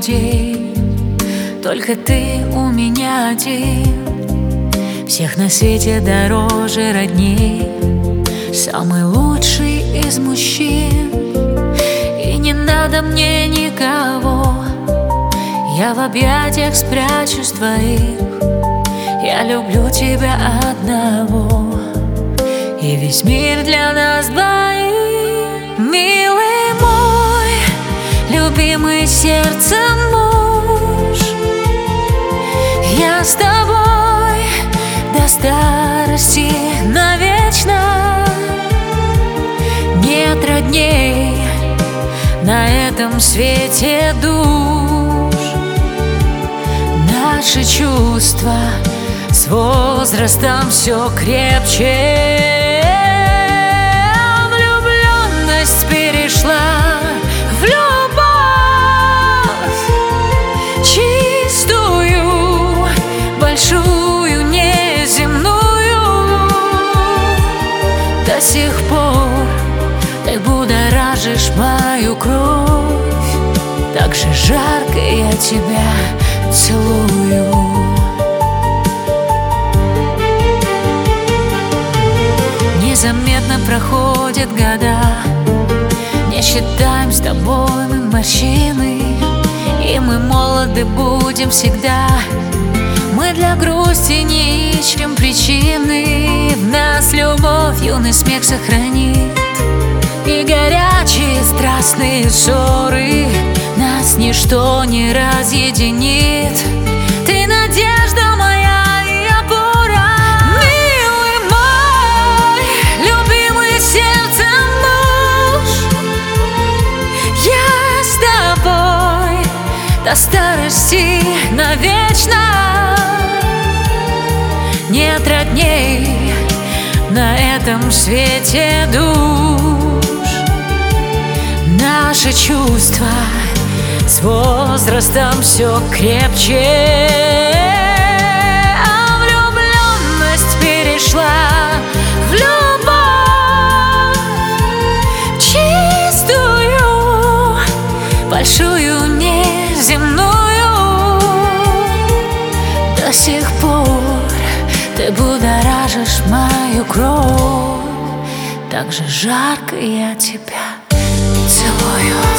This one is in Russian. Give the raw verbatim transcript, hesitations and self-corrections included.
людей, только ты у меня один. Всех на свете дороже родней, самый лучший из мужчин. И не надо мне никого, я в объятиях спрячусь твоих. Я люблю тебя одного, и весь мир для нас двоих. Милый мой, любимый сердцем муж, я с тобой до старости навечно. Нет родней на этом свете душ. Наши чувства с возрастом все крепче. Влюбленность перешла в любовь чистую, большую, неземную. До сих пор ты будоражишь мою кровь, так же жарко я тебя целую. Незаметно проходят года, не считаем с тобой мы морщины, и мы молоды будем всегда. Мы для грусти не ищем причины, в нас любовь юный смех сохранит. И горячие страстные ссоры нас ничто не разъединит. Ты надежда моя и опора, милый мой, любимый сердцем муж. Я с тобой до старости навечно. Нет родней на этом свете душ. Наши чувства с возрастом все крепче. А влюбленность перешла в любовь чистую, большую, неземную. До сих пор ты будоражишь мою кровь, так же жарко я тебя целую.